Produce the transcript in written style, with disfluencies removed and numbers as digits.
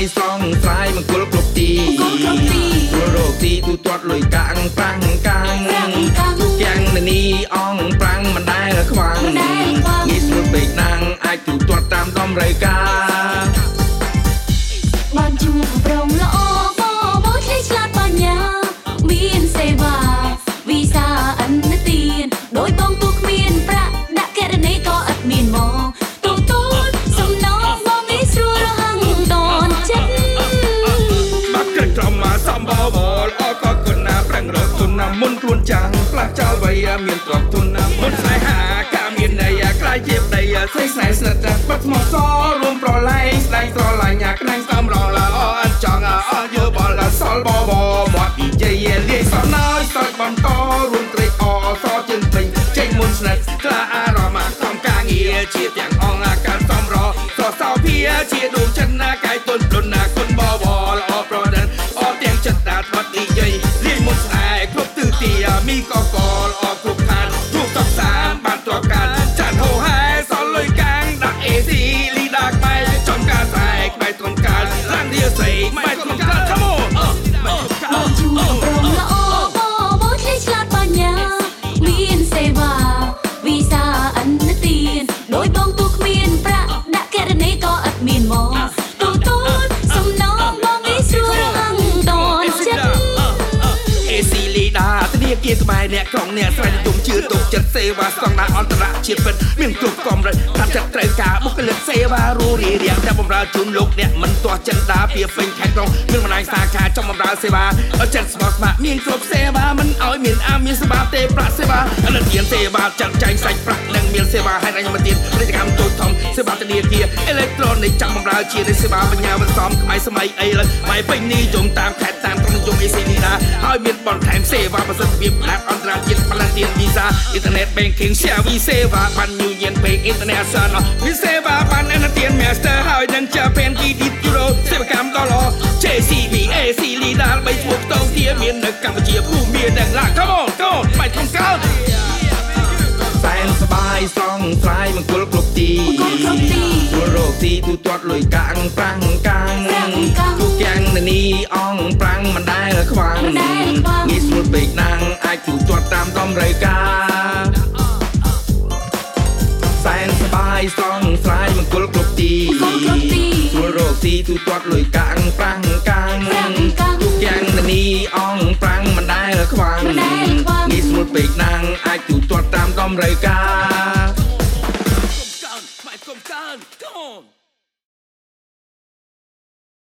ស្រង់ស្រ័យមង្គលគ្រប់ទីព្រោះរោគទីទូទាត់លុយកាំងប្រាំងកាំងទូទាំងនានីអងប្រាំងមិនដែលខ្វាំងងាយស្រួលពេកណាំងអាចទូទាត់តាមតម្រូវការបានជួបប្រងល្អបោឆ្លៃឆ្លាតបញ្ញាមានសេវាវីសាអន្តទានដោយបងទូគ្មានប្រាក់ដាក់ករណីក៏អត់មានមកទូទូសំណងបងងាយស្រួលរហ័ងតនចិត្តបាក់ក្រក្រមមកសំបបល្អក៏គុណណាប្រាំងរកទុនណាមុនខ្លួនចាំងផ្លាស់ចោលវ័យមានទ្រព្យទុនណាមុនស្នេហាកាមានន័យខ្លាយជាប្តីស្រីស្នេហ៍ស្និទ្ធបាត់មកសរួមប្រឡែងស្ដែងស្រឡាញ់ក្នែងសំរងល្អអត់ចង់អត់យើបលសល់បបមកពីជ័យលាយសំណើចសើចបន្តរួមត្រេកអរសជិនពេញចេញមុនស្និទ្ធក្លាអារម្មណ៍ក្រុមការងារជាទាំងអង្គការសំរសសោភាជាដួងចិត្តណាកាយទុនលុនណាគុណបបល្អប្រដិនអត់ទាំងចិត្តដាតបាត់និយាយលាយមុនស្នេហ៍គ្រប់ទិសទីមីកកល្អគ្រប់ខានរូបសក់សាមបានទ្រព្យការចាត់ហោហែសល់លុយកាំងដាក់អេស៊ីលីដាក្បែរចំការស្រែក្បែរត្រង់កាលឡានរាសីក្បែរត្រង់កាលខមោបានជួបប្រងល្អបោឆ្លៃឆ្លាតបញ្ញាមានសេវាវីសាអន្តទានដោយបងទូគ្មានប្រាក់ដាក់ករណីក៏អត់មានមកទូទូសំណងបងងាយស្រួលរហ័ងតនចិត្តអេស៊ីលីដាធនាគារក្បែរអ្នកក្រុងអ្នកស្រែនិយមជឿទុកចិត្តសេវាស្តង់ដារអន្តរជាតិពិតមានគ្រប់កម្រិតតាមចិត្តត្រូវការបុគ្គលិកសេវារੂរាយរាក់តែបម្រើជូនលោកអ្នកមិនទាស់ចិនដាពីពេញខេត្តក្រុងមានបណ្ដាញសាខាចំបម្រើសេវាអត់ចិត្តស្មោះស្ម័គ្រមានគ្រប់សេវាមិនឲ្យមានមានសេវាទេប្រាក់សេវាអនុទានសេវាចាត់ចែងសាច់ប្រាក់និងមានសេវាហេតុអញ្ញមទានពាណិជ្ជកម្មតូចធំសេវាធនាគារអេឡិចត្រូនិកចាំបម្រើជាសេវាបញ្ញាបន្សំសម័យសម័យអីឡើយមកពេញនេះយំតាមខេត្តតាមក្រុងយំអេស៊ីលីដាហើយមានបន្ថែមសេវាប្រសិទ្ធភាពដាក់អន្តរជាតិបលាទានវីសាអ៊ីនធឺណិត banking ជាវីសេវាបាន Union Pay International វិសេវាបានអនុទាន Master ហើយនឹងជា Pen Kredit Euro សេវាកម្មដល់ JCB AC Lidal បីឈ្មោះតងទាមាននៅកម្ពុជាភូមិមានទាំងឡា Come on បាច់ក្នុងកើតសែនសបាយស្រង់ស្រ័យមង្គលគ្រប់ទីព្រោះរោគទីទូទាត់លុយកាំងប្រាំងកាំងទូទាំងនានីអងប្រាំងមិនដែលខ្វាំងងាយស្រួលពេកណាំងអាចទូទាត់តាមតម្រូវការសែនសបាយស្រង់ស្រ័យមង្គលគ្រប់ទីព្រោះរោគទីទូទាត់លុយកាំងប្រាំងកាំងទូទាំងនានីអងប្រាំងមិនដែលខ្វាំងងាយស្រួលពេកណាំងអាចទូទាត់តាមតម្រូវការCome on